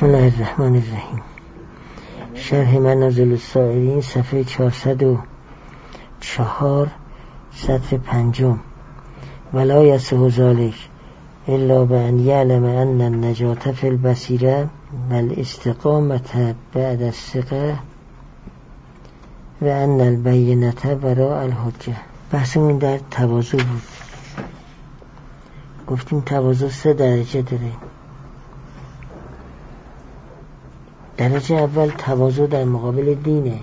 بسم الله الرحمن الرحیم. شرح منازل السائرین صفحه 404 سطر 5. ولا یصح ذلک الا بأن یعلم ان النجاة فی البصیرة والاستقامة بعد الثقة و ان البینة وراء الحجة. بحثمون در تواضع بود. گفتیم تواضع 3 درجه داره. درجه اول تواضع در مقابل دینه.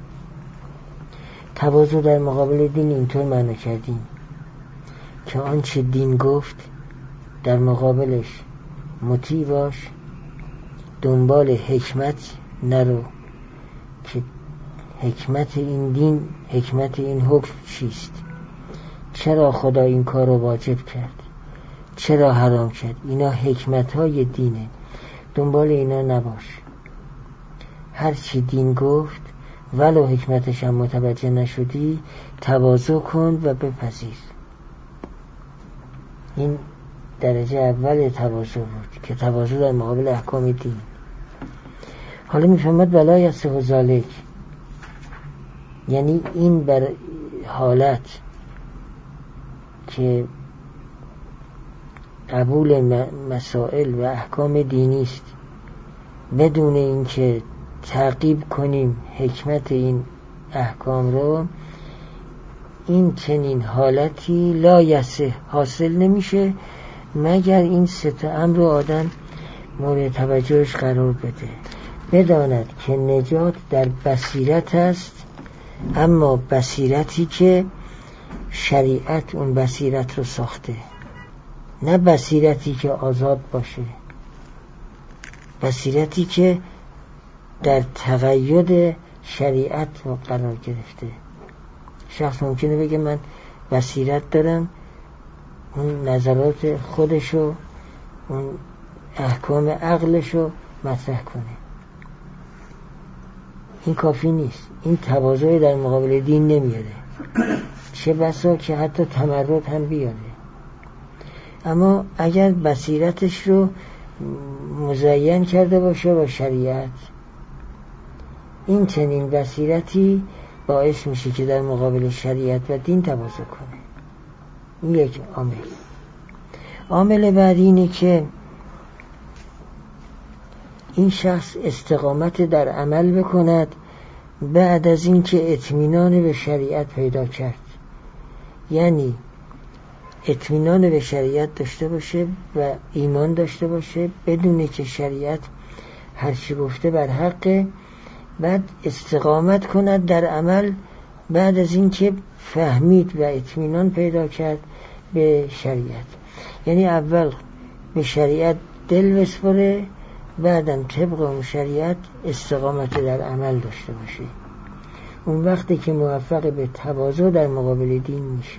تواضع در مقابل دین اینطور معنی کردیم که آنچه دین گفت در مقابلش مطیع باش، دنبال حکمت نرو که حکمت این دین، حکمت این حکم چیست، چرا خدا این کار رو واجب کرد، چرا حرام کرد. اینا حکمت های دینه، دنبال اینا نباش. هر چی دین گفت ولو حکمتش هم متوجه نشدی تواضع کن و بپذیر. این درجه اول تواضع بود که تواضع در مقابل احکام دین. حالا میفهمد ولا یصح ذلک، یعنی این بر حالت که قبول مسائل و احکام دینی است بدون اینکه تعقیب کنیم حکمت این احکام رو، این چنین حالتی لا یصح حاصل نمیشه مگر این 3 امر رو آدم مورد توجهش قرار بده. بداند که نجات در بصیرت است، اما بصیرتی که شریعت اون بصیرت رو ساخته، نه بصیرتی که آزاد باشه، بصیرتی که در تقید شریعت قرار گرفته. شخص ممکنه بگه من بصیرت دارم، اون نظرات خودشو، اون احکام عقلشو مطرح کنه. این کافی نیست، این تواضع در مقابل دین نمیاره، چه بسا که حتی تمرد هم بیاره. اما اگر بصیرتش رو مزین کرده باشه با شریعت، این چنین بصیرتی باعث میشه که در مقابل شریعت و دین تواضع کنه. این یک عامل. عامل بعدی اینه که این شخص استقامت در عمل بکند بعد از این که اطمینان به شریعت پیدا کرد. یعنی اطمینان به شریعت داشته باشه و ایمان داشته باشه بدونه که شریعت هر چی گفته بر حقه، بعد استقامت کند در عمل بعد از این که فهمید و اطمینان پیدا کرد به شریعت. یعنی اول به شریعت دل بسپره، بعدم طبق اون شریعت استقامت در عمل داشته باشه. اون وقتی که موفق به تواضع در مقابل دین میشه.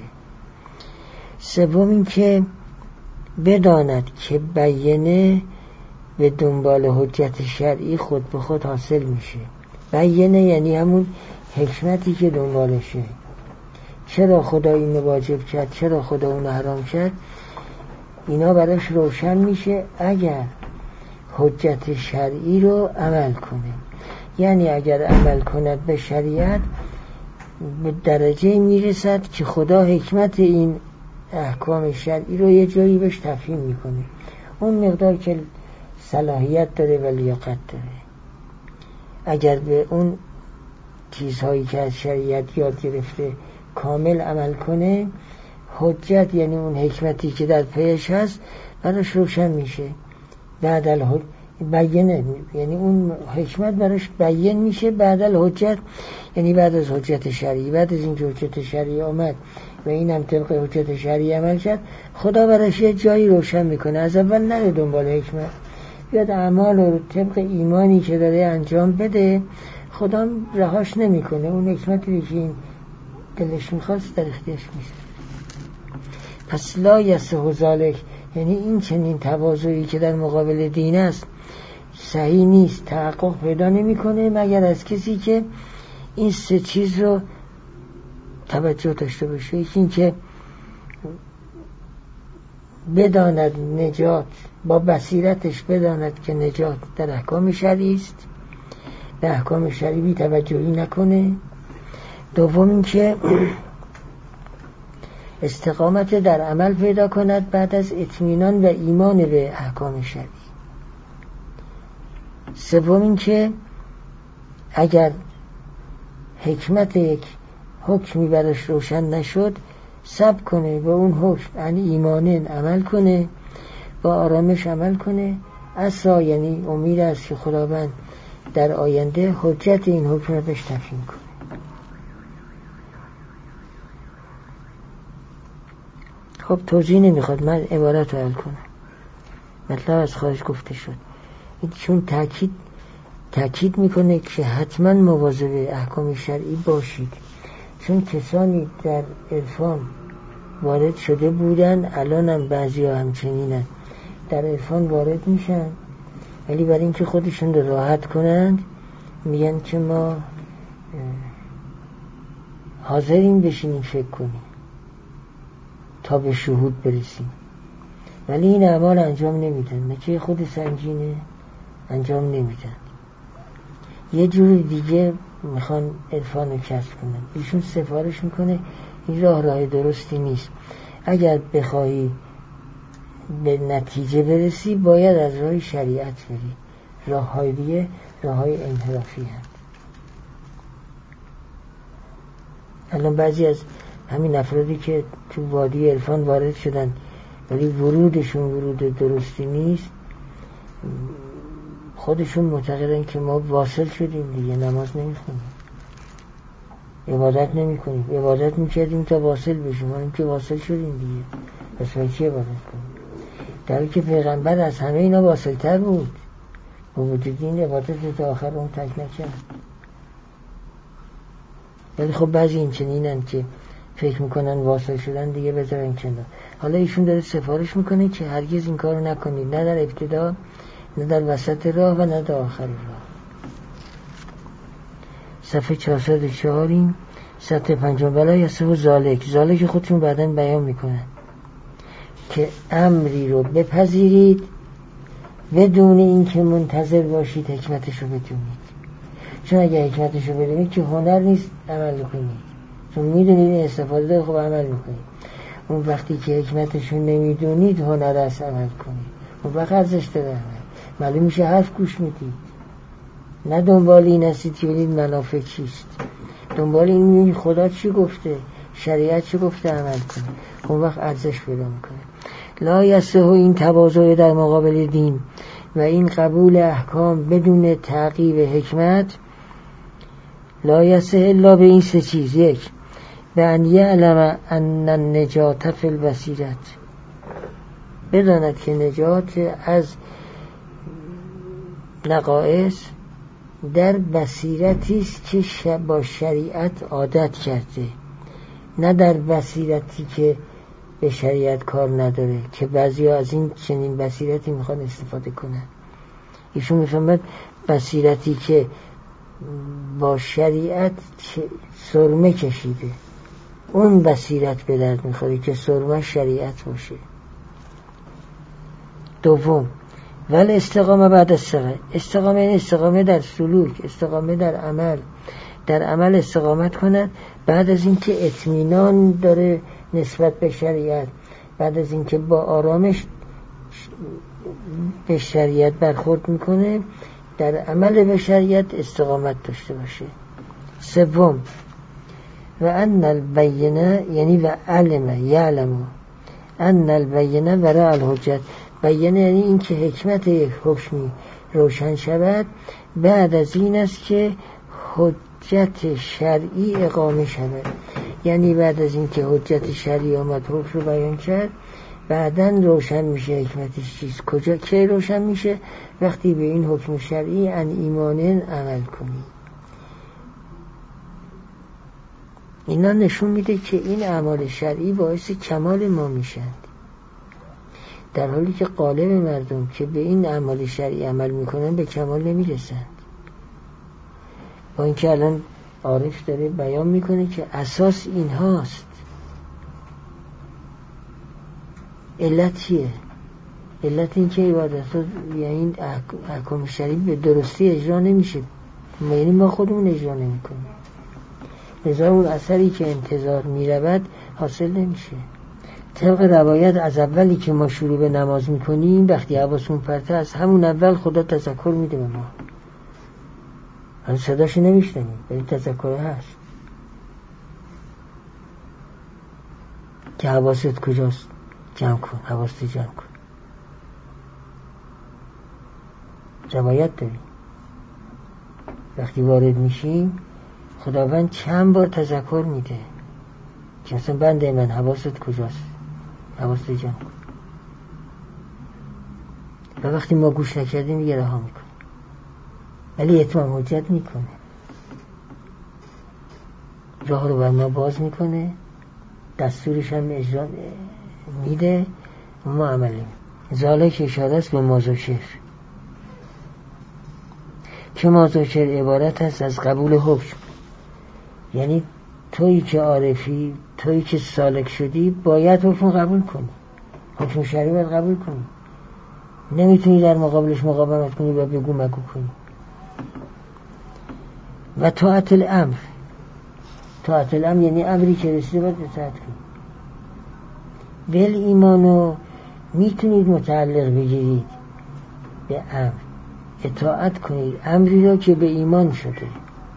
سوم این که بداند که بیانه به دنبال حجت شرعی خود به خود حاصل میشه. بیانه یعنی همون حکمتی که دنبالشه، چرا خدا اینو واجب کرد، چرا خدا اونو حرام کرد، اینا براش روشن میشه اگر حجت شرعی رو عمل کنه. یعنی اگر عمل کند به شریعت به درجه میرسد که خدا حکمت این احکام شرعی رو یه جایی بهش تفهیم میکنه، اون مقدار که صلاحیت داره و لیاقت داره. اگر به اون چیزهایی که از شریعت یاد گرفته کامل عمل کنه، حجت یعنی اون حکمتی که در پیش هست براش روشن میشه. بعد بیانه یعنی اون حکمت براش بیان میشه. بعد الحجت یعنی بعد از حجت شرعی، بعد از این حجت شرعی آمد و این هم طبق حجت شرعی عمل کرد، خدا براش یه جایی روشن میکنه. از اول نره دنبال حکمت، بیاد اعمال رو طبق ایمانی که داره انجام بده، خدا رهاش نمیکنه. اون حکمتی که این دلش میخواست در اختیارش میشه. پس لا یصح ذلک یعنی این چنین تواضعی که در مقابل دین است صحیح نیست، تحقق پیدا نمیکنه مگر از کسی که این 3 چیز رو توجه داشته باشه. یکی این که بداند نجات با بصیرتش بداند که نجات در احکام شرعی است، به احکام شرعی بی توجهی نکنه. دوم اینکه استقامت در عمل پیدا کند بعد از اطمینان و ایمان به احکام شرعی. سوم اینکه اگر حکمت یک حکمی براش روشن نشد صبر کنه، به اون حکم یعنی ایمانن عمل کنه، با آرامش عمل کنه. عسا یعنی امید است که خداوند در آینده حجت این حکم رو بهش تفهیم کنه. خب توضیح نمیخواد، من عبارت رو حل کنم، مطلب از خارج گفته شد. این چون تاکید میکنه که حتما مواظب احکام شرعی باشید، چون کسانی در عرفان وارد شده بودن، الان هم بعضی ها همچنینن، در عرفان وارد میشن ولی برای اینکه خودشون رو راحت کنند میگن که ما حاضرین بشینیم فکر کنیم تا به شهود برسیم، ولی این اعمال انجام نمیدن، نکه خود سنگینه انجام نمیدن. یه جور دیگه میخوان عرفان رو کسب کنن. ایشون سفارش میکنه این راه درستی نیست، اگر بخواهی به نتیجه برسی باید از راه شریعت بری، راه های دیگه راه های انحرافی هست. الان بعضی از همین افرادی که تو وادی عرفان وارد شدن ولی ورودشون ورود درستی نیست، خودشون معتقدن که ما واصل شدیم دیگه، نماز نمیخونیم، عبادت نمیکنیم، عبادت میکردیم تا واصل بشیم، ما که واصل شدیم دیگه، پس ما چی عبادت کنیم؟ در حالی که پیغمبر از همه اینا واصل تر بود، با وجود این عبادت تا آخر اون تک نکرد. ولی خب بعضی این چنینن که فکر میکنن واصل شدن دیگه بذارن کنار. حالا ایشون داره سفارش میکنه که هرگز این کارو نکنید، نه در ابتدا، نه در وسط راه و نه در آخر راه. صفحه 404 این سطح 5 بلا یسه ذالک خودتون بعداً بیان میکنن که امری رو بپذیرید بدون این که منتظر باشید حکمتش رو بدونید. چون اگه حکمتش رو بدونید که هنر نیست عمل کنید، چون میدونید این استفاده داره، خب عمل میکنید. اون وقتی که حکمتش رو نمیدونید هنر است عمل کنید، اون وقت ارزش داره عمل. معلوم میشه حرف گوش میدید، نه دنبال این هستید که ببینید منافع چیست، دنبال این میبینید خدا چی گفته، شریعت چی گفته عمل کنید، اون وقت ارزش پیدا میکنه. لا یصح این تواضع در مقابل دین و این قبول احکام بدون تعقیب حکمت، لا یصح الا به این سه چیز: یک، به ان یعلم ان النجات فی البصیرت، بداند که نجات از نقائص در بصیرتی است که با شریعت عادت کرده، نه در بصیرتی که به شریعت کار نداره، که بعضی ها از این چنین بصیرتی میخوان استفاده کنن. ایشون میفهمد بصیرتی که با شریعت سرمه کشیده، اون بصیرت به درد میخوره که سرمه شریعت باشه. دوم، ولی استقامه بعد الصغر، استقامه این استقامه در سلوک، استقامه در عمل، در عمل استقامت کند بعد از اینکه اطمینان داره نسبت به شریعت، بعد از اینکه با آرامش به شریعت برخورد میکنه، در عمل به شریعت استقامت داشته باشه. سوم، و ان البینه یعنی و علم یعلم ان البینه وراء الحجت، بیانه یعنی این که حکمت یک حکمی روشن شود بعد از این است که حجت شرعی اقامه شود، یعنی بعد از این که حجت شرعی آمد حکم رو بیان کرد بعداً روشن میشه حکمتش چیست. کجا کی روشن میشه؟ وقتی به این حکم شرعی ان ایمانن عمل کنی. اینا نشون میده که این اعمال شرعی باعث کمال ما میشن، در حالی که غالب مردم که به این اعمال شرعی عمل میکنن به کمال نمیرسند. با اینکه الان عارف داره بیان میکنه که اساس این هاست. علت چیه؟ علت این که عبادت یعنی این احکام شرعی به درستی اجرا نمیشه، یعنی ما خودمون اجرا نمیکنیم، لذا اون اثری که انتظار میرود حاصل نمیشه. طبق روایت از اولی که ما شروع به نماز میکنیم وقتی حواسمون پرته از همون اول خدا تذکر میده به ما، هنوز صداشو نمیشنیم ولی تذکر هست که حواست کجاست، جمع کن، حواست جمع کن. روایت داریم وقتی وارد میشیم خداوند چند بار تذکر میده که مثلا بنده من حواست کجاست، حواست جمع کن. و وقتی ما گوش نکردیم دیگه رها میکنه، ولی اتمام حجت میکنه، راه رو بر ما باز میکنه، دستورش هم اجرا میده و ما عملیم. ذالک اشاره است به مازوشر که مازوشر عبارت است از قبول حکم. یعنی تویی که عارفی، تویی که سالک شدی باید حکم قبول کنی، حکم شرعی باید قبول کنی، نمیتونی در مقابلش مقاومت کنی و بگو مگو کنی. و طاعت الامر، طاعت الامر یعنی امری که رسیده باید اطاعت کنی. ول ایمانو میتونید متعلق بگیرید به امر، اطاعت کنید امری را که به ایمان شده،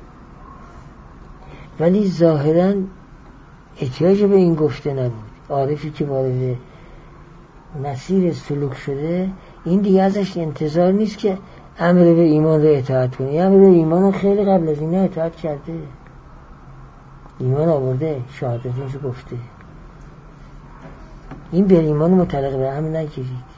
ولی ظاهراً احتیاج به این گفته نبود. عارفی که وارد مسیر سلوک شده این دیگه ازش انتظار نیست که امر به ایمان را اطاعت کنی، امر به ایمان را خیلی قبل از این اطاعت کرده، ایمان آورده، شهادتش گفته. این به ایمان متعلق به امر نگیرید،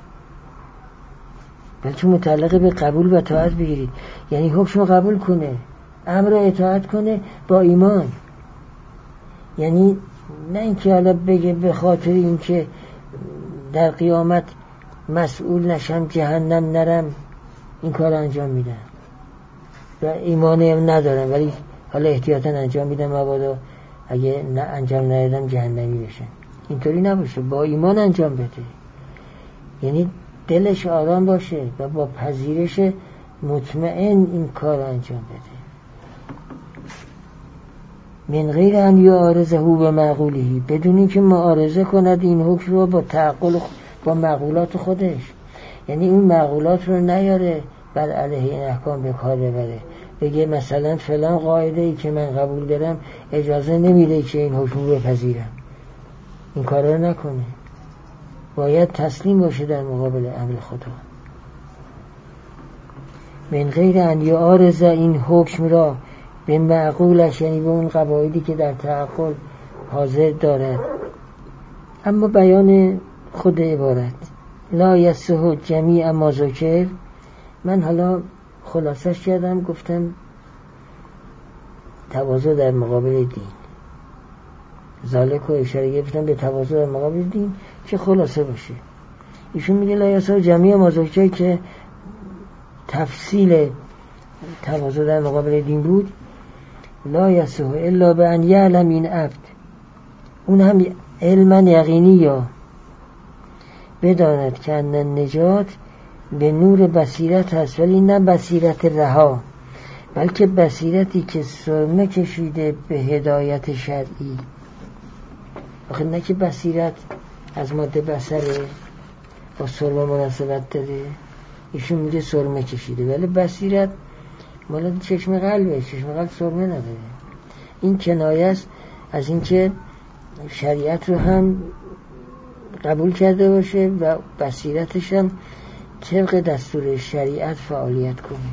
بلکه متعلق به قبول و اطاعت بگیرید. یعنی حکم قبول کنه، امر را اطاعت کنه با ایمان. یعنی نه اینکه حالا بگه به خاطر اینکه در قیامت مسئول نشم جهنم نرم این کار انجام میدم و ایمانی هم ندارم ولی حالا احتیاطاً انجام میدم مبادا اگه نه انجام ندادم جهنمی بشم. اینطوری نباشه، با ایمان انجام بده. یعنی دلش آرام باشه و با پذیرش مطمئن این کار انجام بده. من غیر ان یعارضه به معقوله، بدون اینکه معارضه کند این حکم رو با تعقل با معقولات خودش. یعنی اون معقولات رو نیاره بر علیه این احکام به کار ببره، بگه مثلا فلان قاعده ای که من قبول دارم اجازه نمیده که این حکم رو بپذیرم، این کار رو نکنه. باید تسلیم باشه در مقابل امر خدا. من غیر ان یعارض این حکم را به معقولش، یعنی به اون قواعدی که در تعقل حاضر دارد. اما بیان خود عبارت لا یصح جمیع ما ذکر، من حالا خلاصش کردم، گفتم تواضع در مقابل دین، ذالک و اشاره گرفتم به تواضع در مقابل دین که خلاصه باشه. ایشون میگه لا یصح جمیع ما ذکر که تفصیل تواضع در مقابل دین بود. لا یصح الا بان یعلم این عبد، اون هم علما یقینی یا بداند که ان النجات به نور بصیرت هست، ولی نه بصیرت رها، بلکه بصیرتی که سرمه کشیده به هدایت شرعی. آخه نه که بصیرت از ماده بصره با سرمه مناسبت داره، ایشون میگه سرمه کشیده، ولی بصیرت مال چشم قلبه، چشم قلب سرمه نداره. این کنایه است از اینکه شریعت رو هم قبول کرده باشه و بصیرتش هم طبق دستور شریعت فعالیت کنه.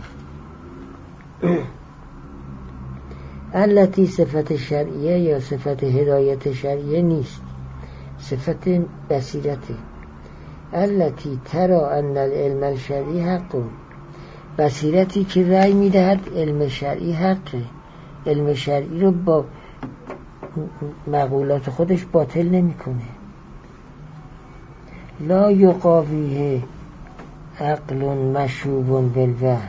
التی صفت شرعیه یا صفت هدایت شرعیه نیست، صفت بصیرته. التی ترا ان العلم الشرعی حق، بصیرتی که رأی میدهد علم شرعی حقه، علم شرعی رو با مقولات خودش باطل نمیکنه. لا یقاویه عقل مشوب بالوهم،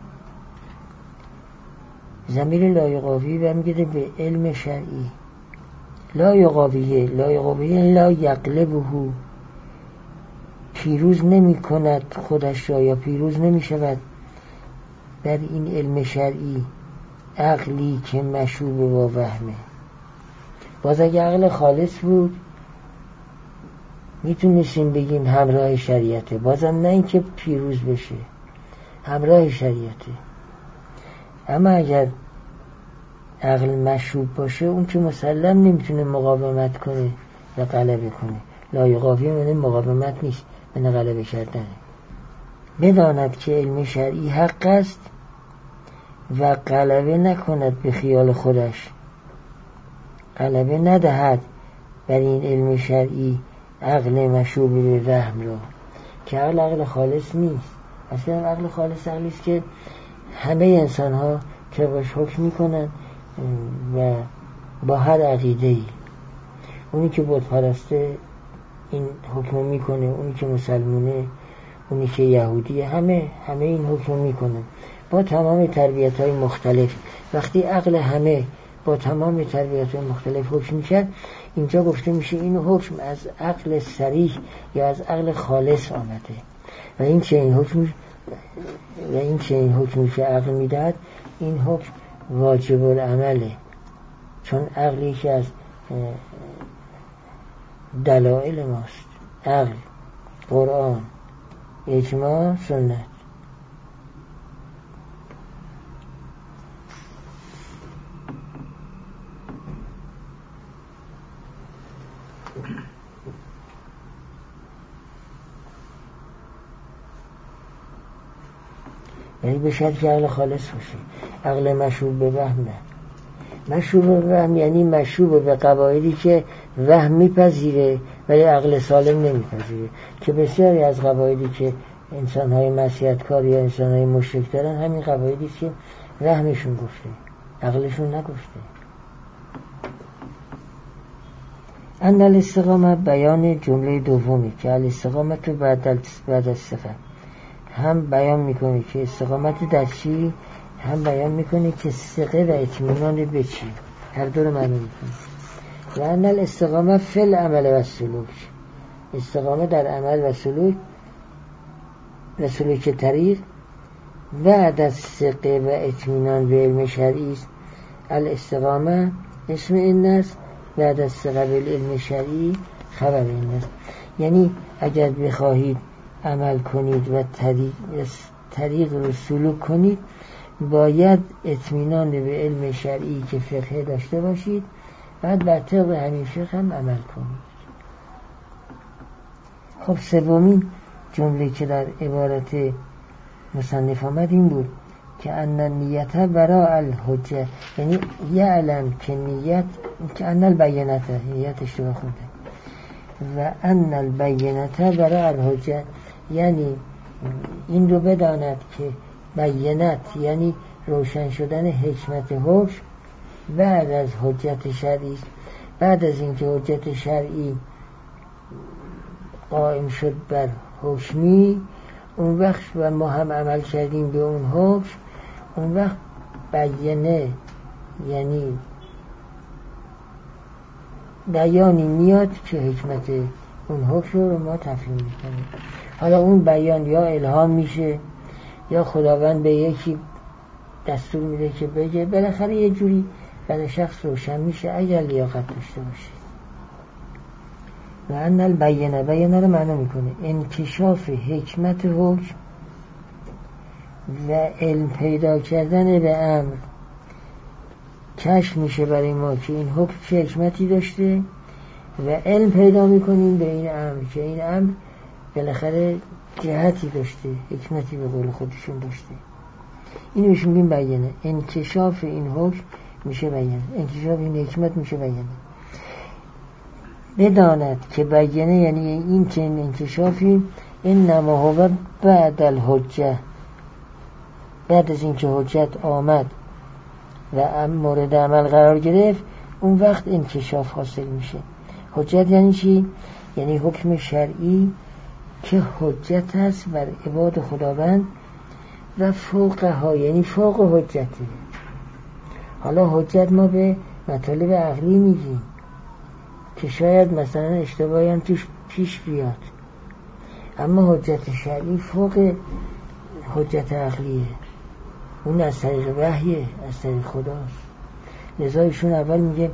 ضمیر لا یقاوی برمیگرده به علم شرعی. لا یقاویه، لا یقاویه لا یقلبه پیروز نمی کند خودش را یا پیروز نمی شود در این علم شرعی عقلی که مشوب با وهمه. باز اگه عقل خالص بود میتونستیم بگیم همراه شریعته، بازم نه اینکه پیروز بشه، همراه شریعته. اما اگر عقل مشوب باشه اون که مسلم نمیتونه مقاومت کنه و غلبه کنه. لا یقاوی معنی مقاومت نیست، معنی غلبه کردنه. بداند که علم شرعی حق است و غلبه نکند به خیال خودش، غلبه ندهد بر این علم شرعی عقل مشوب به وهم را، که عقل خالص نیست. اصلا عقل خالص عقلی است که همه انسان ها طبقش حکم میکنن و با هر عقیده‌ای. اونی که بت پرسته این حکم میکنه، اونی که مسلمونه، اونی که یهودیه، همه این حکم میکنن با تمام تربیت‌های مختلف. وقتی عقل همه با تمام تربیت‌های مختلف حکم میکرد، اینجا گفته میشه این حکم از عقل صریح یا از عقل خالص آمده و این که این حکمی که عقل میدهد این حکم واجب العمله، چون عقلی که از دلائل ماست، عقل، قرآن، اجماع، سنت. یعنی به شرط که عقل خالص باشه، عقل مشوب به وهم نه. مشوب به وهم یعنی مشوب به قواعدی که وهم میپذیره ولی عقل سالم نمیپذیره، که بسیاری از قواعدی که انسان‌های معصیتکار یا انسان‌های مشرک دارن همین قواعدی است که وهمشون گفته، عقلشون نگفته. ان الاستقامه بیان جمله دومی که الاستقامت بعد از ثقه، هم بیان میکنه که استقامت در چی، هم بیان میکنه که ثقه و اطمینان به چی، هر دو رو معنی میکنه. و ان الاستقامه فی العمل و سلوک، استقامه در عمل و سلوک طریق بعد از ثقه و اطمینان به علم شرعی است. الاستقامه اسم این است، بعد از ثقه به علم شرعی خبر این است. یعنی اگر بخواهید عمل کنید و طریق رو سلوک کنید باید اطمینان به علم شرعی که فقه داشته باشید، بعد بر طبق همین فقه هم عمل کنید. خب سومین جمله که در عبارت مصنف آمد این بود که ان نیت برای الحجه، یعنی یعلم که نیت، که ان البینت، نیت اشتباه خونده، و ان البینت برای الحجه، یعنی این رو بداند که بینت یعنی روشن شدن حکمت حکم بعد از حجت شرعی، بعد از اینکه حجت شرعی قائم شد بر حکمی، اون وقت و ما هم عمل کردیم به اون حکم، اون وقت بینه یعنی بیانی میاد که حکمت اون حکم رو ما تفهیم میکنیم. حالا اون بیان یا الهام میشه یا خداوند به یکی دستور میده که بگه، بالاخره یه جوری برای شخص روشن میشه اگر لیاقت داشته باشه. و ان البینه رو معنی میکنه انکشاف حکمت حکم و علم پیدا کردن به امر. کشف میشه برای ما که این حکم چه حکمتی داشته و علم پیدا میکنیم به این امر که این امر بالاخره جهتی داشته، حکمتی به قول خودشون داشته. اینو میشه میگیم بیانه. انکشاف این حکم میشه بیانه، انکشاف این حکمت میشه بیانه. بداند که بیانه یعنی این که این انکشافی این نما هو بعد الحجه، بعد از اینکه حجت آمد و مورد عمل قرار گرفت اون وقت انکشاف حاصل میشه. حجت یعنی چی؟ یعنی حکم شرعی که حجت هست بر عباد خداوند و فوقها، یعنی فوق حجته. حالا حجت ما به مطالب عقلی میگیم که شاید مثلا اشتباهی هم توش پیش بیاد، اما حجت شرعی فوق حجت عقلیه، اون از طریق وحیه، از طریق خداست. لذا ایشون اول میگه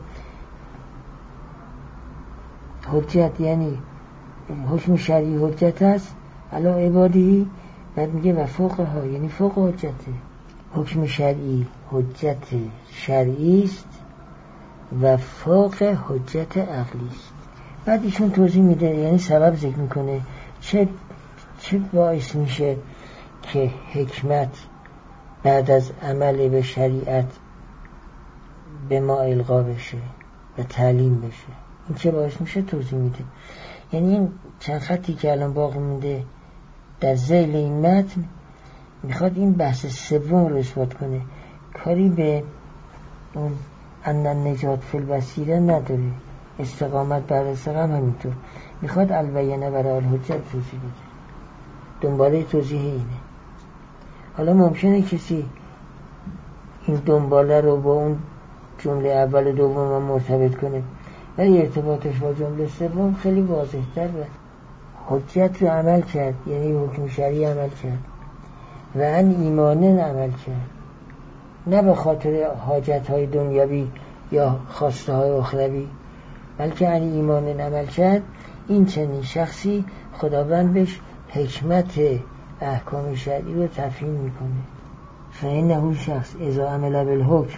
حجت یعنی حکم شرعی حجت است علی عبادی، بعد میگه و فوقها یعنی فوق حجته. حکم شرعی حجت شرعی است و فوق حجت عقلی است. بعد ایشون توضیح میده، یعنی سبب ذکر میکنه چه باعث میشه که حکمت بعد از عمل به شریعت به ما القا بشه و تعلیم بشه. این چه باعث میشه توضیح میده. یعنی این چند خطی که الان باقی مونده در ذیل این متن میخواد این بحث سوم رو اثبات کنه، کاری به اون ان النجات فی البصیره نداره. استقامت بر استقام همینطور میخواد البینه برای الحجت توضیح بده. دنباله توضیح اینه. حالا ممکنه کسی این دنباله رو با اون جمله اول دوم مرتبط کنه، ولی ارتباطش با جمله سوم خیلی واضح تر. حجت رو عمل کرد یعنی حکم شرعی عمل کرد و ان ایمانن عمل کرد، نه به خاطر حاجت های دنیوی یا خواسته های اخروی، بلکه ان ایمانن عمل کرد. این چنین شخصی خداوند بهش حکمت احکام شرعی رو تفهیم میکنه. فإنه شخص اذا عمل بالحکم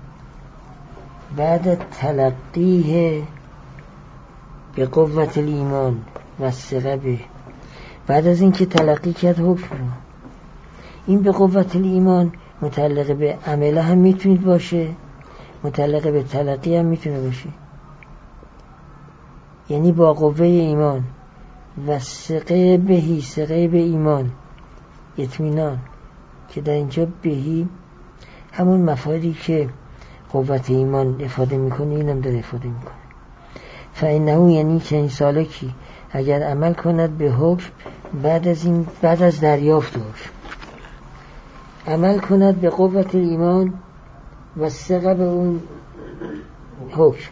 بعد تلقیه به قوت الایمان و ثقه به، بعد از اینکه تلقی کرد حکم رو، این به قوت الایمان متعلق به عمله هم میتونید باشه، متعلق به تلقی هم میتونه باشه. یعنی با قوه ایمان و ثقه بهی، ثقه به ایمان، اطمینان، که در اینجا بهی همون مفادی که قوت ایمان افاده میکنه اینم داره افاده میکنه. فإنه یعنی چنین سالکی اگر عمل کند به حکم بعد از دریافت حکم، عمل کند به قوت ایمان و ثقه به اون حکم،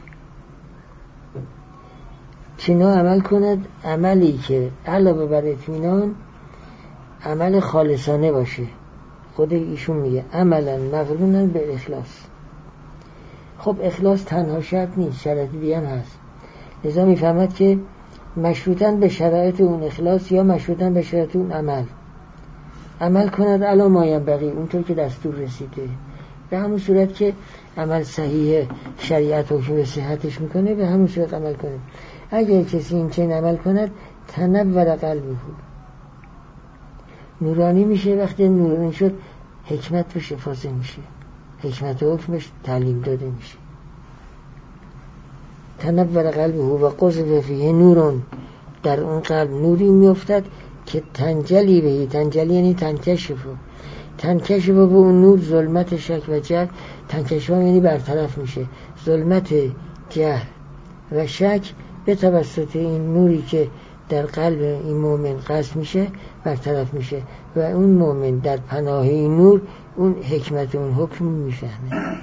چنا عمل کند عملی که علاوه بر اطمینان عمل خالصانه باشه. خود ایشون میگه عملا مقرونن به اخلاص. خب اخلاص تنها شرط نیست، شرط دیگه هم هست. لذا میفهمد که مشروطاً به شرایط اون اخلاص یا مشروطاً به شرایط اون عمل کند علی ما ینبغی، اونطور که دستور رسیده، به همون صورت که عمل صحیح شریعت حکم به صحتش میکنه به همون صورت عمل کنه. اگر کسی این چنین عمل کند تنور قلبه، نورانی میشه. وقتی نورانی شد حکمت بهش افاضه میشه، حکمت و حکمش تعلیم داده میشه. تنور قلبه و قذف فیه نورون، در اون قلب نوری میافتد که تنجلی بهی، تنجلی یعنی تنکشف به اون نور ظلمت شک و جهل. تنکشف یعنی برطرف میشه ظلمت جهل و شک به توسط این نوری که در قلب این مومن قصد میشه برطرف میشه و اون مومن در پناه این نور اون حکمت اون حکم میفهمه.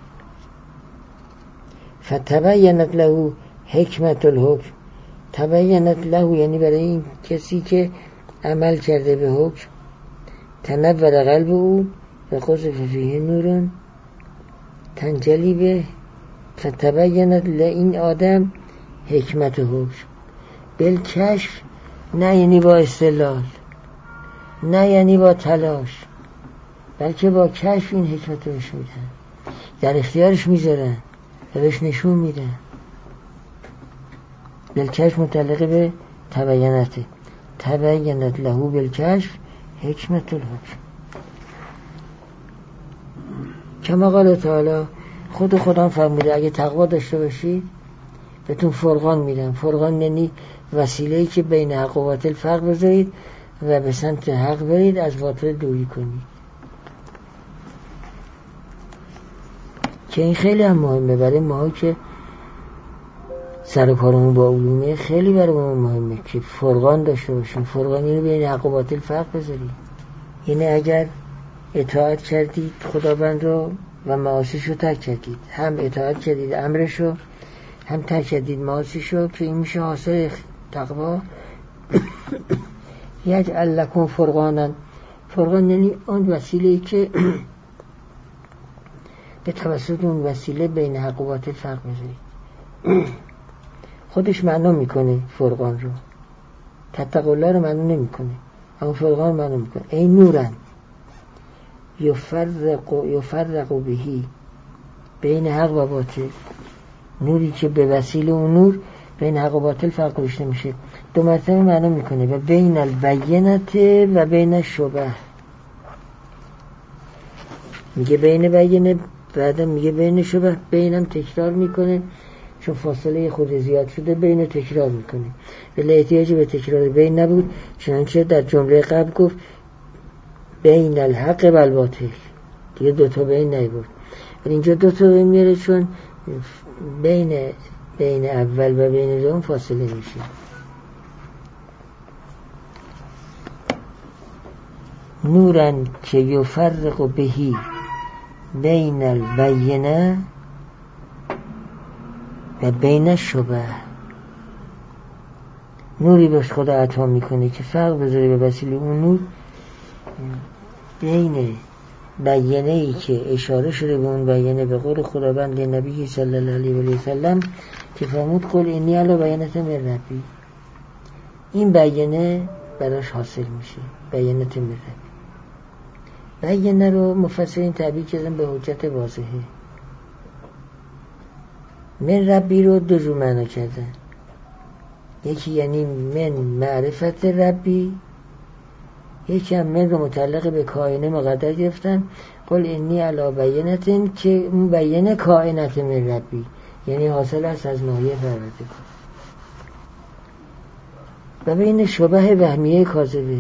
فتبینت له حکمت الحکم، تبینت له یعنی برای این کسی که عمل کرده به حکم، تنور قلب او و قذف فیه نورون تنجلی به، فتبینت له این آدم حکمت حکم بالکشف، نه یعنی با استدلال، نه یعنی با تلاش، بلکه با کشف این حکمت رو بهش میدن، در اختیارش میذارن و بهش نشون میدن. بالکشف متعلق به تبینته، تبینت له بالکشف حکمت الحکم. کما قال تعالی، خدا فرموده اگه تقوا داشته باشید بهتون فرقان میدم. فرقان یعنی وسیله‌ای که بین حق و باطل فرق بذارید و به سمت حق برید، از باطل دوری کنید. که این خیلی هم مهمه برای ما که سر و کارمون با علومه، خیلی برای ما مهمه که فرقان داشته باشیم. فرقان یعنی بین حق و باطل فرق بذارید. یعنی اگر اطاعت کردید خداوند رو و معاصیش رو ترک کردید، هم اطاعت کردید امرش رو، هم ترک کردید معاصیش رو، که این میشه حاصل تقوا. یجعل لکم فرقانا. فرقان یعنی آن وسیله‌ای که به توسط اون وسیله بین حق و باطل فرق می‌ذارید. خودش معنا میکنه فرقان رو، تتقوا الله رو معنا نمیکنه، اما فرقان معنا میکنه. ای نورن یفرق بهی، بین حق و باطل، نوری که به وسیله اون نور بین حق و باطل فرق گذاشته میشه. دو مرتبه معنا میکنه و بین البینت و بین الشبه. میگه بین بینه، بعدم میگه بین شبه. بینم تکرار میکنه چون فاصله خود زیاد شده، بین تکرار میکنه. ولی احتیاجی به تکرار بین نبود، چنانچه در جمله قبل گفت بین الحق و الباطل، دیگه دوتا بین نگفت. ولی اینجا دوتا بین میاره چون بین اول و بین دوم فاصله میشه. نورن که یفرق بهی بین البینه و بین الشبه، نوری بهش خدا عطا میکنه که فرق بذاره به وسیله اون نور بین بیانه ای که اشاره شده به اون بیانه به قول خداوند نبی صلی الله علیه و سلم که فرمود قل انی علی بیانة من ربی. این بیانه براش حاصل میشه، بیانة من ربی. بیانه رو مفسرین تعبیر کردن به حجت واضحه. من ربی رو دو جور معنا کردن، یکی یعنی من معرفت ربی، یکی هم من رو متعلق به کائنه مقدر گرفتن. قل انی علی بینة که اون بیانه کائنت من ربی، یعنی حاصل است از ناحیه پروردگار. و بین شبه وهمیه کاذبه،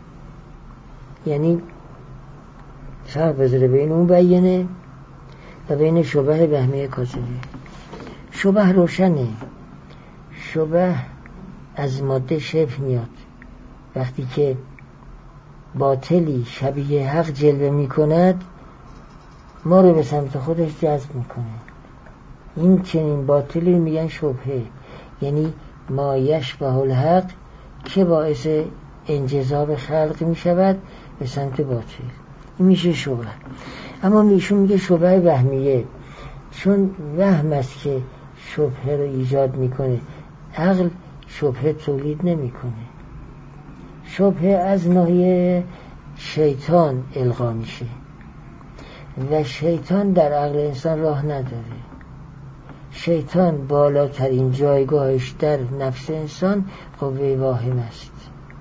یعنی فرق بذاره بین اون بیانه و بین شبه وهمیه کاذبه. شبه روشنه، شبه از ماده شبه میاد. وقتی که باطلی شبیه حق جلوه میکند، ما رو به سمت خودش جذب میکنه. این چنین باطلی میگن شبهه، یعنی ما یشبه الحق که باعث انجذاب خلق میشود به سمت باطل، این میشه شبه. اما ایشون میگه شبه وهمیه، چون وهم است که شبهه رو ایجاد میکنه، عقل شبهه تولید نمیکنه. شبهه از ناحیه شیطان القا میشه و شیطان در عقل انسان راه نداره. شیطان بالاترین جایگاهش در نفس انسان قوه واهم است.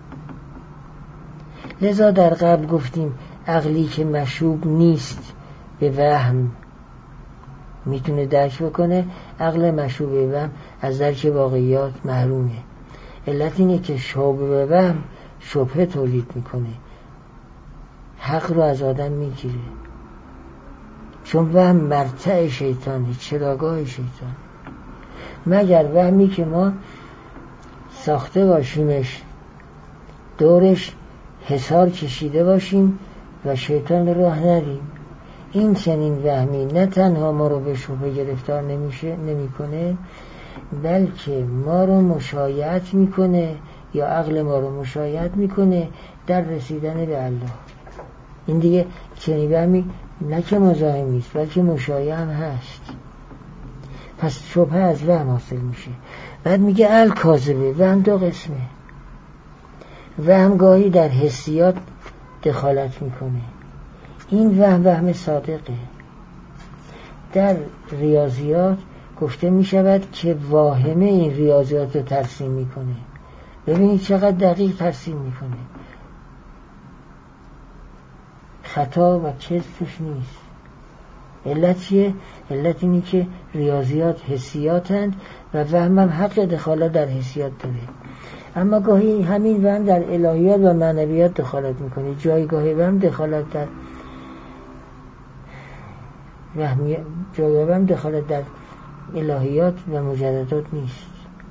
لذا در قبل گفتیم عقلی که مشوب نیست به وهم میتونه درک بکنه، عقل مشوب به وهم از درک واقعیات محرومه. علت اینه که شوبه به وهم شبهه تولید میکنه، حق رو از آدم میگیره، چون وهم مرتع شیطانه، چراگاه شیطان. مگر وهمی که ما ساخته باشیمش، دورش حصار کشیده باشیم و شیطان راه ندیم. این چنین وهمی نه تنها ما رو به شبهه گرفتار نمیکنه، بلکه ما رو مشایعت میکنه یا عقل ما رو مشایعت میکنه در رسیدن به الله. این دیگه چنین وهمی نه که مزاحمی است بلکه مشایعه هم هست. پس شبهه از وهم حاصل میشه. بعد میگه الکاذبه، وهم دو قسمه. وهم گاهی در حسیات دخالت میکنه، این وهم صادقه. در ریاضیات گفته میشود که واهمه این ریاضیات رو ترسیم میکنه. ببینید چقدر دقیق ترسیم میکنه، خطا و کذب توش نیست. علت چیه؟ علت اینی که ریاضیات حسیاتند و وهم هم حق دخالت در حسیات داره. اما گاهی همین وهم در الهیات و معنویات دخالت میکنه، جایگاه وهم دخالت در جایگاه وهم دخالت در الهیات و مجردات نیست.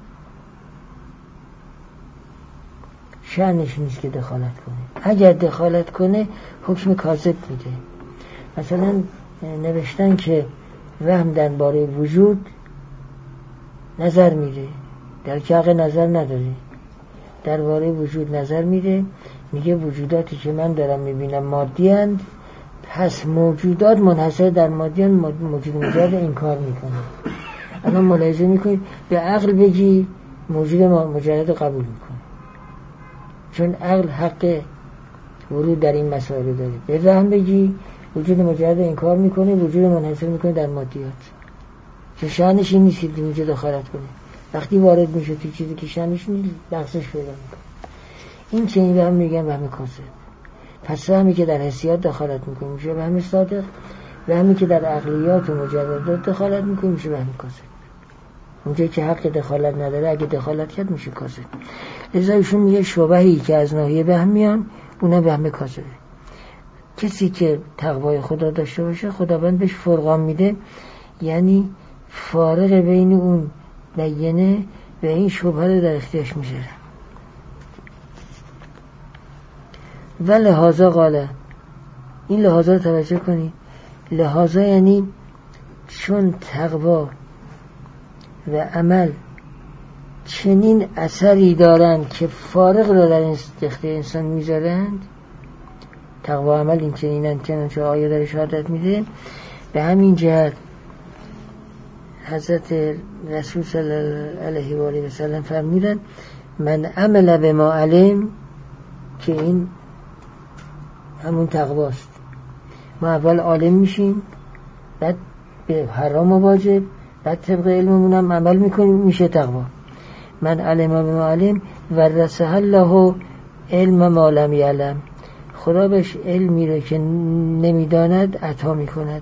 شأنش نیست که دخالت کنه. اگر دخالت کنه حکم کاذب میده. مثلا نوشتن که وهم درباره وجود نظر میده، در که حق نظر نداره. درباره وجود نظر میده، میگه وجوداتی که من دارم میبینم مادی هستند، پس موجودات منحصر در مادی هستند، موجود مجرد انکار میکنه. الان ملاحظه میکنید به عقل بگی موجود مجرد قبول میکنه، چون عقل حق ورود در این مسائل داره. به ذهن بگی وجود مجرد انکار میکنه، وجود منحصر میکنه در مادیات، چون شأنش این نیست که اینجا دخالت کنه. وقتی وارد میشه تو چیزی که شأنش نیست بحثش پیدا میکنه. این چنین به هم میگن وهم کاذب. پس وهمی که در حسیات دخالت میکنه میشه وهم صادق، وهمی که در عقلیات و مجردات دخالت میکنه میشه وهم کاذب. اونجایی که حق دخالت نداره اگه دخالت کرد میشه کاذب. لذا ایشون میگه شبهی که از ناحیه وهم میان اونها وهم کاذبه. کسی که تقوای خدا داشته باشه خداوند بهش فرقان میده، یعنی فارق بین اون بیینه و این شبهه رو در اختیارش میذاره. و لحاظا قاله، این لحاظا رو توجه کنی. لحاظا یعنی چون تقوا و عمل چنین اثری دارند که فارق را در اختیار انسان میذارند، تقوا و عمل این چنینند چنانچه آیه در شهادت میده. به همین جهت حضرت رسول صلی الله علیه و آله و سلم فرمودند من عمل به ما علم، که این همون تقواست. ما اول عالم میشیم، بعد به حرام و واجب، بعد طبق علممون هم عمل میکنیم، میشه تقوا. من علم به ما علم ورثه الله علم ما لم یعلم، خدا بهش علمی رو که نمیداند عطا میکند.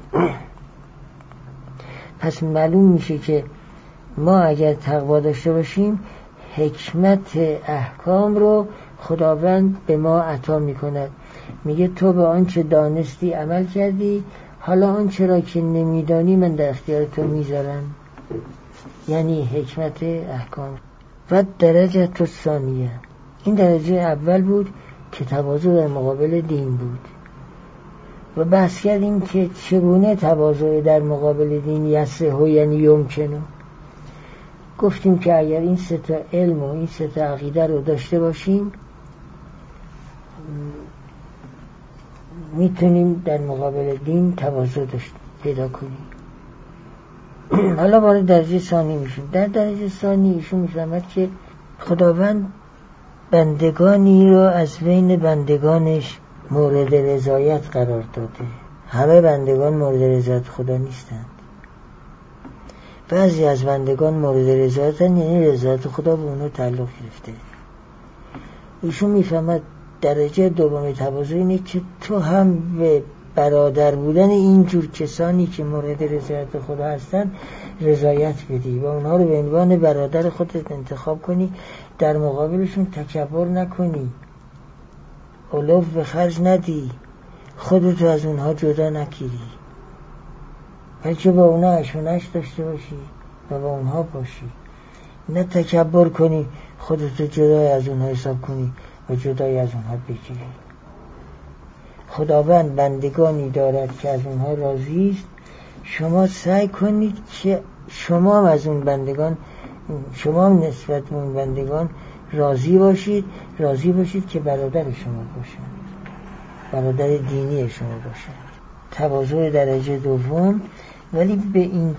پس معلوم میشه که ما اگر تقوا داشته باشیم حکمت احکام رو خداوند به ما عطا میکند. میگه تو به آنچه دانستی عمل کردی، حالا آنچه را که نمیدانی من در اختیار تو میذارم، یعنی حکمت احکام. و درجه تو ثانیه، این درجه اول بود که تواضع در مقابل دین بود و بحث کردیم که چگونه تواضع در مقابل دین یصح یعنی یمکنه. گفتیم که اگر این سه تا علم و این سه تا عقیده رو داشته باشیم میتونیم در مقابل دین تواضع پیدا کنیم. حالا وارد درجه ثانی میشیم. در درجه ثانی ایشون میفهمد که خداوند بندگانی رو از بین بندگانش مورد رضایت قرار داده. همه بندگان مورد رضایت خدا نیستند. بعضی از بندگان مورد رضایتن، یعنی رضایت خدا به اونها تعلق گرفته. ایشون میفهمد درجه دوم تواضع اینه که تو هم به برادر بودن اینجور کسانی که مورد رضایت خدا هستن رضایت بدی و اونها رو به عنوان برادر خودت انتخاب کنی، در مقابلشون تکبر نکنی، علو به خرج ندی، خودتو از اونها جدا نگیری، بلکه با اونها عشونش داشته باشی و با اونها باشی، نه تکبر کنی خودتو جدا از اونها حساب کنی و جدای از اونها بگیری. خداوند بندگانی دارد که از اونها راضی است، شما سعی کنید که شما هم از اون بندگان، شما هم نسبت به اون بندگان راضی باشید که برادر شما باشند، برادر دینی شما باشند. تواضع درجه دوم، ولی به این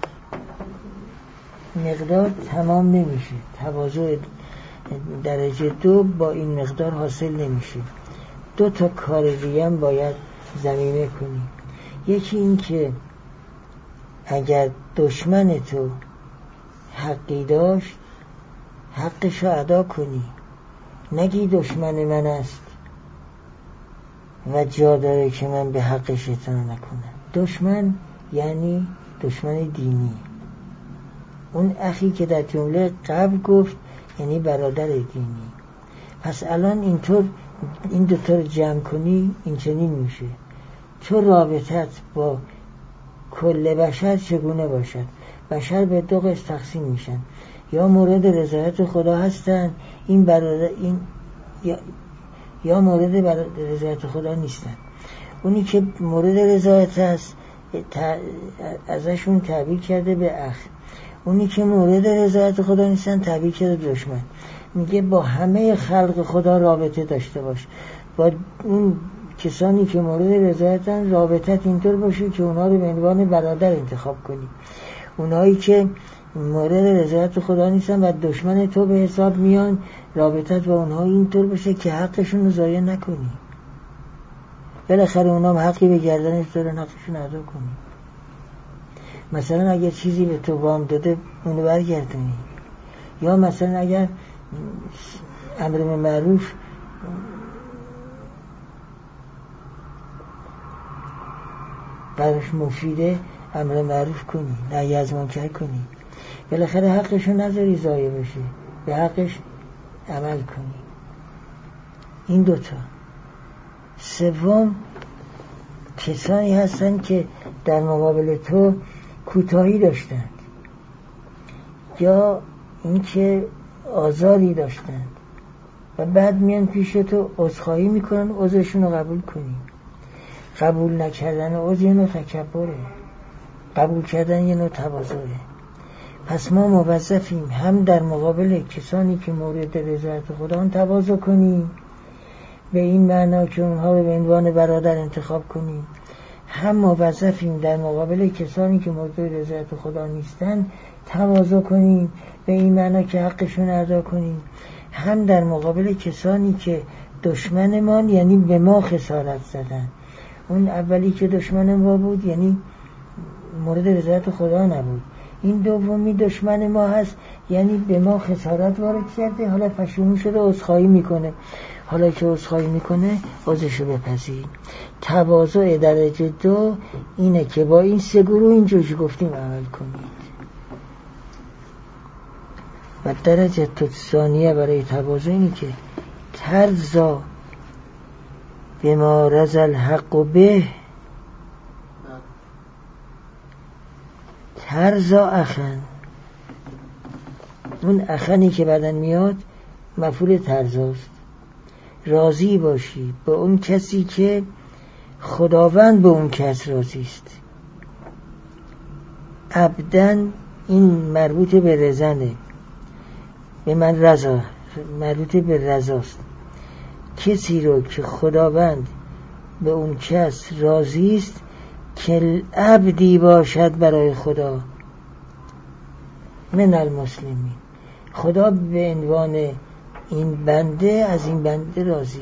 مقدار تمام نمیشه. تواضع درجه دو با این مقدار حاصل نمیشه. دو تا کار دیگه هم باید ضمیمه کنی. یکی این که اگر دشمن تو حقی داشت حقش رو ادا کنی، نگی دشمن من است و جا داره که من به حقش اعتنا نکنم. دشمن یعنی دشمن دینی. اون اخی که در جمله قبل گفت یعنی برادر دینی. پس الان اینطور این دوتا رو جمع کنی این چنین میشه. تو رابطت با کل بشر چگونه باشد؟ بشر به دو قسم تقسیم میشن، یا مورد رضایت خدا هستن این برادر، این یا مورد رضایت خدا نیستن. اونی که مورد رضایت هست ازشون تعبیر کرده به اخ، اونی که مورد رضایت خدا نیستن تعبیر کرده دشمن. میگه با همه خلق خدا رابطه داشته باش، با اون کسانی که مورد رضایتن رابطت اینطور باشه که اونا رو به عنوان برادر انتخاب کنی. اونایی که مورد رضایت خدا نیستن و دشمن تو به حساب میان، رابطت با اونها اینطور باشه که حقشون رو ضایع نکنی. بالاخره اونا هم حقی به گردنش دارن، حقشون ادا کنی. مثلا اگر چیزی به تو وام داده اونو برگردونی، یا مثلا اگر امر معروف براش مفیده امر معروف کنی، نهی از منکر کنی. بالاخره حقشو نذاری ضایع بشه، به حقش عمل کنی. این دوتا. سوم، کسانی هستن که در مقابل تو کوتاهی داشتند یا اینکه آزاری داشتند و بعد میان پیش تو عذرخواهی میکنن، عذرشون رو قبول کنی. قبول نکردن عذر یه نوع تکبره، قبول کردن یه نوع تواضعه. پس ما موظفیم هم در مقابل کسانی که مورد رضایت خدا تواضع کنیم، به این معنا که اونها رو به عنوان برادر انتخاب کنیم، هم موظفیم در مقابل کسانی که مورد رضایت خدا نیستن تواضع کنیم، به این معنا که حقشون ادا کنیم، هم در مقابل کسانی که دشمن ما یعنی به ما خسارت زدن. اون اولی که دشمن ما بود یعنی مورد رضایت خدا نبود، این دومی دشمن ما هست یعنی به ما خسارت وارد کرده، حالا پشیمون شده عذرخواهی میکنه. حالا که عذرخواهی میکنه عذرشو بپذیر. تواضع درجه 2 اینه که با این 3 گروه اینجوری گفتیم عمل کنید. و درجه ثانیه برای تواضع اینه که ترضا بما رضی الحق به ترضا اخن. اون اخنی که بعدن میاد مفعول ترضاست. راضی باشی به اون کسی که خداوند به اون کس راضی است. ابدن این مربوط به رضانه، به من رضا، مربوط به رضاست. کسی رو که خداوند به اون کس راضی است که عبدی باشد برای خدا من المسلمین. خدا به عنوان این بنده از این بنده راضیه،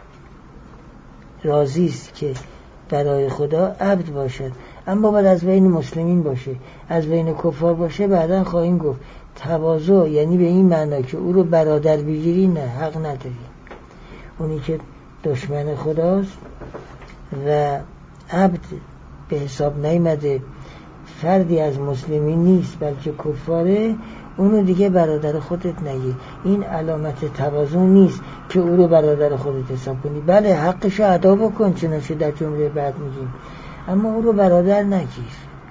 راضی است که برای خدا عبد باشد، اما باید از بین مسلمین باشه. از بین کفار باشه بعدا خواهیم گفت. تواضع یعنی به این معنا که او رو برادر بگیری، نه، حق نداری. اونی که دشمن خداست و عبد به حساب نیامده، فردی از مسلمین نیست بلکه کفاره، اونو دیگه برادر خودت نگی. این علامت تواضع نیست که او رو برادر خودت حساب کنی. بله حقشو ادا بکن، چنانچه در جمله بعد میگیم، اما او رو برادر نگیر.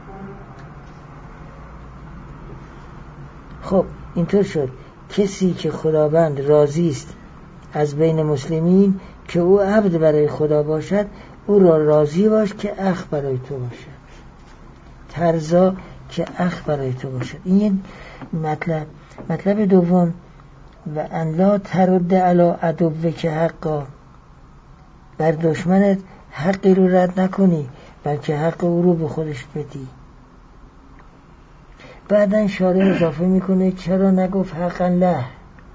خب اینطور شد کسی که خداوند راضی است از بین مسلمین که او عبد برای خدا باشد، او را راضی باش که اخ برای تو باشد. ترضا که اخ برای تو باشد. این مطلب دوم، و ان لا ترد علی عدوک حقا، بر دشمنت حقی رو رد نکنی بلکه حق او رو به خودش بدی. بعدن شارع اضافه میکنه چرا نگفت حقا له،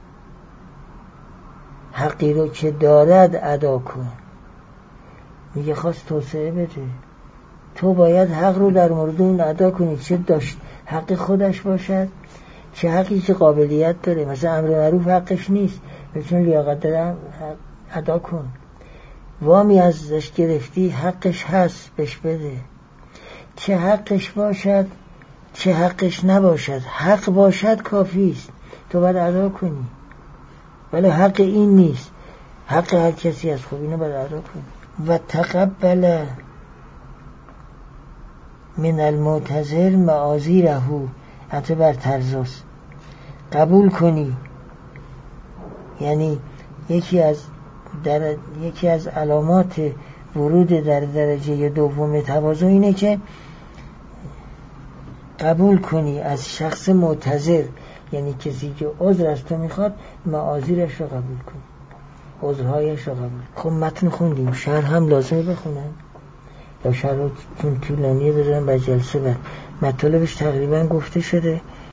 حقی رو که دارد ادا کن. میگه خواست توسعه بده، تو باید حق رو در مورد اون ادا کنی، چه داشت حق خودش باشد چه حقی که قابلیت داره. مثلا امر معروف حقش نیست، چون لیاقت دارم ادا کن. وامی ازش گرفتی حقش هست، بهش بده. چه حقش باشد چه حقش نباشد، حق باشد کافی است، تو باید ادا کنی. ولی حق این نیست، حق هر کسی از خوب، اینو باید ادا کنی. و تقبل من المعتذر معاذیره، حتی بر ترضاست. قبول کنی، یعنی یکی از علامات ورود در درجه دوم تواضع اینه که قبول کنی از شخص معتذر، یعنی کسی که عذر از تو میخواد معاذیرش رو قبول کن، عذرهایش رو قبول. خب متن خوندیم، شرح هم لازمه بخونم یا شرح چون طولانیه بذارم بر جلسه بعد. مطالبش تقریبا گفته شده.